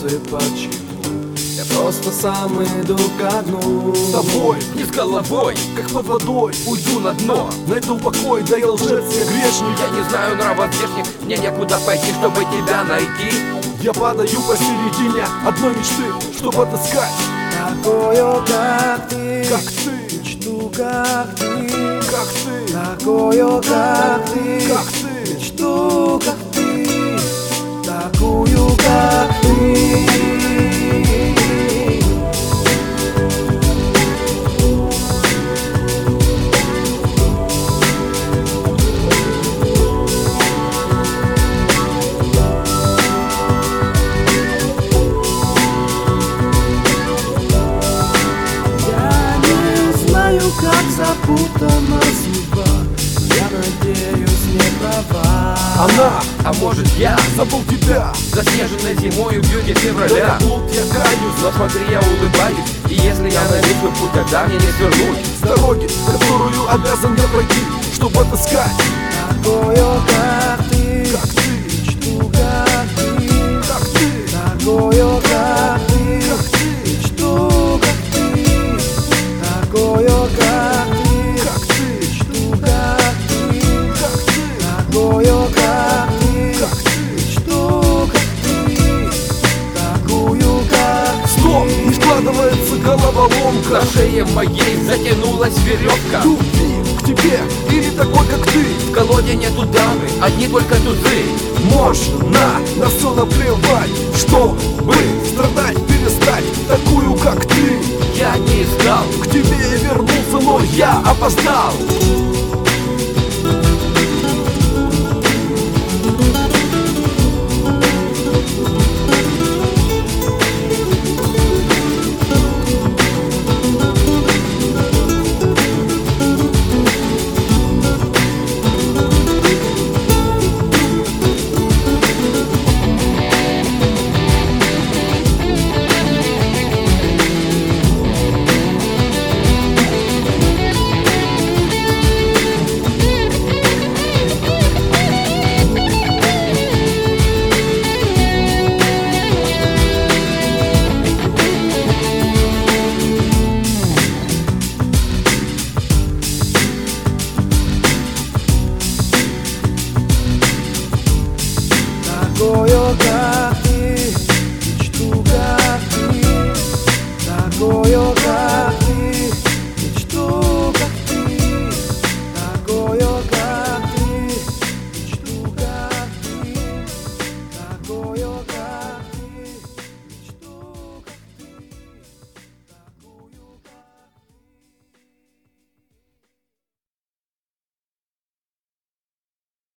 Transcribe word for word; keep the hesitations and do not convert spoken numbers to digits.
вопросы почему. Я просто сам иду ко дну. С тобой, не с головой, как под водой, уйду на дно. Найду покой, да я лжец, я грешник. Я не знаю нрава здешних, мне некуда пойти, чтобы тебя найти. Я падаю посередине одной мечты, чтобы отыскать такую, как ты, как ты, мечту, как ты, как ты, такую, как ты, как ты, мечту, как ты, такую, как ты. Как запутана судьба, я надеюсь, не права. Она, а может я забыл тебя, заснеженной зимою в юге февраля. Тут я каюсь, но смотри, я улыбаюсь, и если я найду свой путь, тогда мне не свернуть с дороги, которую обязан я пройти, чтобы отыскать такую, как ты, как ты, мечту, как ты, как ты, такую, как ты, как ты, мечту, как ты, такую, как ты, как ты, мечту, как ты, как ты, такую, как ты, как ты, мечту, как ты, такую, как ты. Стоп, не складывается головоломка. На шее моей затянулась веревка. Любви к тебе или такой, как ты. В колоде нету дамы, одни только тузы. Можно на все наплевать, чтобы страдать, перестать, такую, как ты. Я не искал, К тебе я вернулся, но я опоздал. Такую, как ты, мечту, как ты, такую, как ты, мечту, как ты, такую, как ты, мечту, как ты, такую, как